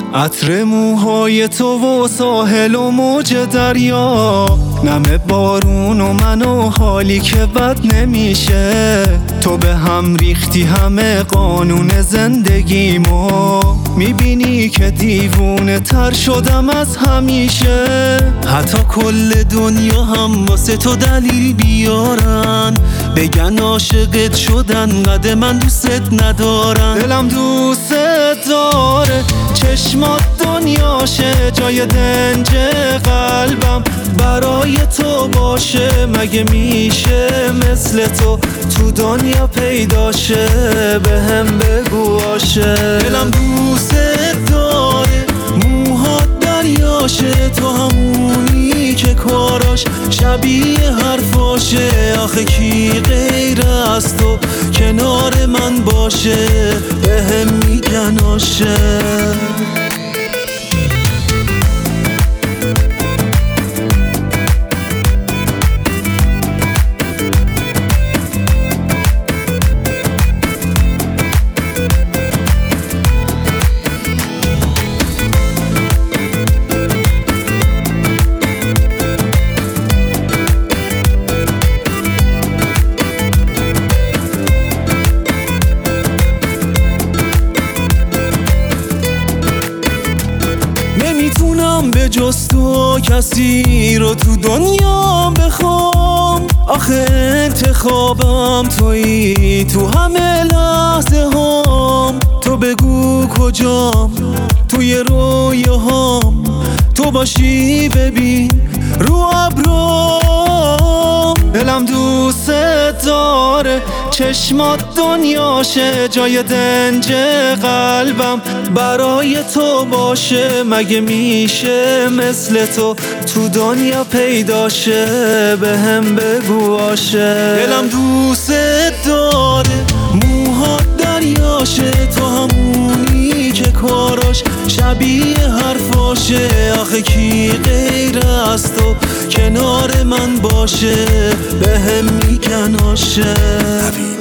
عطر موهای تو و ساحل و موج دریا، نم بارون و من و حالی که بد نمیشه. تو به هم ریختی همه قانون زندگیمو، میبینی که دیوونه تر شدم از همیشه. حتی کل دنیا هم واسه تو دلیل بیارن، بگن عاشقت شدن قد من دوست ندارن. دلم دوست داره، چشمات دنیاشه، جای دنج قلبم برای تو باشه. مگه میشه مثل تو دنیا پیداشه؟ به هم بگو عاشق. دلم دوست داره، موهات دریاشه، تو همونی که کاراش شبیه حرفاشه. آخه کی غیر از تو کنار من باشه؟ به هم میگن عاشق. نمیتونم به جز تو کسی رو تو دنیا بخوام. آخه انتخابم تویی تو همه لحظه هام. تو بگو کجام توی رویاهام، تو باشی ببین رو ابرام. دلم دوست داره، چشمات دنیاشه، جای دنج قلبم برای تو باشه. مگه میشه مثل تو دنیا پیداشه؟ به هم بگو عاشق. دلم دوست داره، موهات دریاشه، تو همونی که کاراش شبیه حرفاشه. آخه کی غیر از تو کنار من باشه؟ به هم میگن عاشق.